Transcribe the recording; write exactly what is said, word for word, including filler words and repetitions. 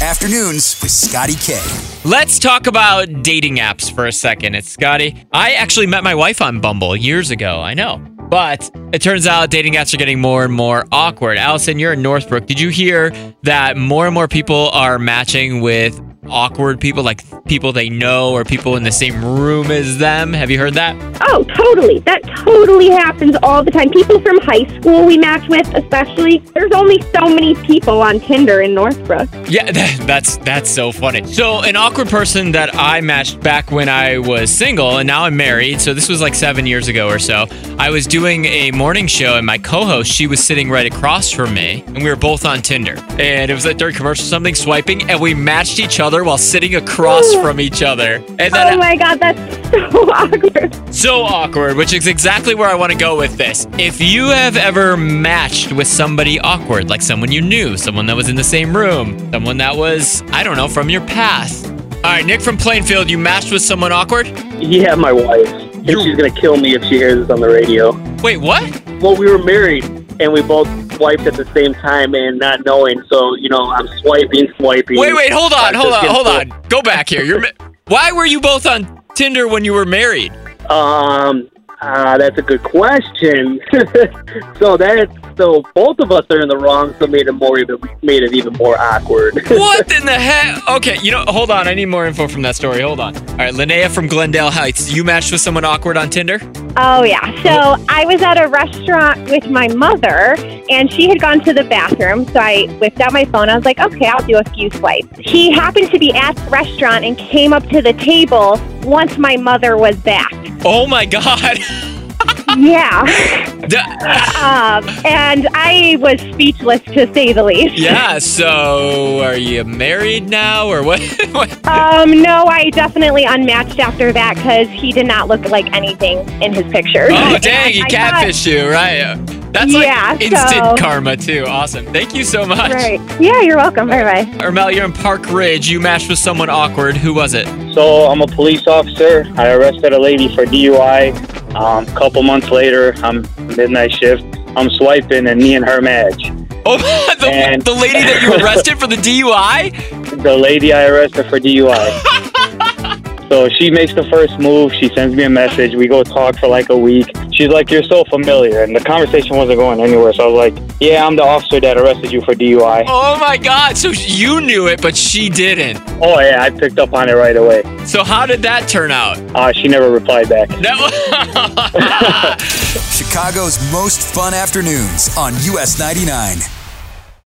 Afternoons with Scotty K. Let's talk about dating apps for a second. It's Scotty. I actually met my wife on Bumble years ago. I know. But it turns out dating apps are getting more and more awkward. Allison, you're in Northbrook. Did you hear that more and more people are matching with awkward people, like people they know or people in the same room as them? Have you heard that? Oh, totally. That totally happens all the time. People from high school we match with, especially. There's only so many people on Tinder in Northbrook. Yeah, that, that's that's so funny. So an awkward person that I matched back when I was single, and now I'm married, so this was like seven years ago or so. I was doing a morning show, and my co-host, she was sitting right across from me, and we were both on Tinder. And it was like during commercial something, swiping, and we matched each other while sitting across from each other. And then Oh my God, that's so awkward. So awkward, which is exactly where I want to go with this. If you have ever matched with somebody awkward, like someone you knew, someone that was in the same room, someone that was, I don't know, from your past. All right, Nick from Plainfield, you matched with someone awkward? Yeah, my wife. And You're- she's going to kill me if she hears this on the radio. Wait, what? Well, we were married, and we both swiped at the same time and not knowing. So, you know, I'm swiping, swiping. Wait, wait, hold on, I hold just on, get hold so- on. Go back here. You're. ma- Why were you both on Tinder when you were married? Um, uh, that's a good question. so that, so both of us are in the wrong, so made it more even, made it even more awkward. What in the heck? Okay, you know, hold on. I need more info from that story. Hold on. All right, Linnea from Glendale Heights. You matched with someone awkward on Tinder? Oh, yeah. So I was at a restaurant with my mother, and she had gone to the bathroom. So I whipped out my phone. I was like, okay, I'll do a few swipes. He happened to be at the restaurant and came up to the table once my mother was back. Oh my God. Yeah. D- Um, and I was speechless, to say the least. yeah, so are you married now or what? What? Um, no, I definitely unmatched after that because he did not look like anything in his pictures. Oh, dang, he And I thought- catfished you, right? That's like Yeah, instant so- karma, too. Awesome. Thank you so much. Right. Yeah, you're welcome. Bye-bye. Ermel, you're in Park Ridge. You matched with someone awkward. Who was it? So I'm a police officer. I arrested a lady for D U I. Um, couple months later, I'm midnight shift. I'm swiping, and me and her match. Oh, the, And- the lady that you arrested for the D U I? The lady I arrested for D U I. So she makes the first move. She sends me a message. We go talk for like a week. She's like, "You're so familiar," and the conversation wasn't going anywhere. So I was like, "Yeah, I'm the officer that arrested you for D U I." Oh my God. So you knew it, but she didn't. Oh yeah, I picked up on it right away. So how did that turn out? Uh, she never replied back. That Chicago's most fun afternoons on U S ninety-nine.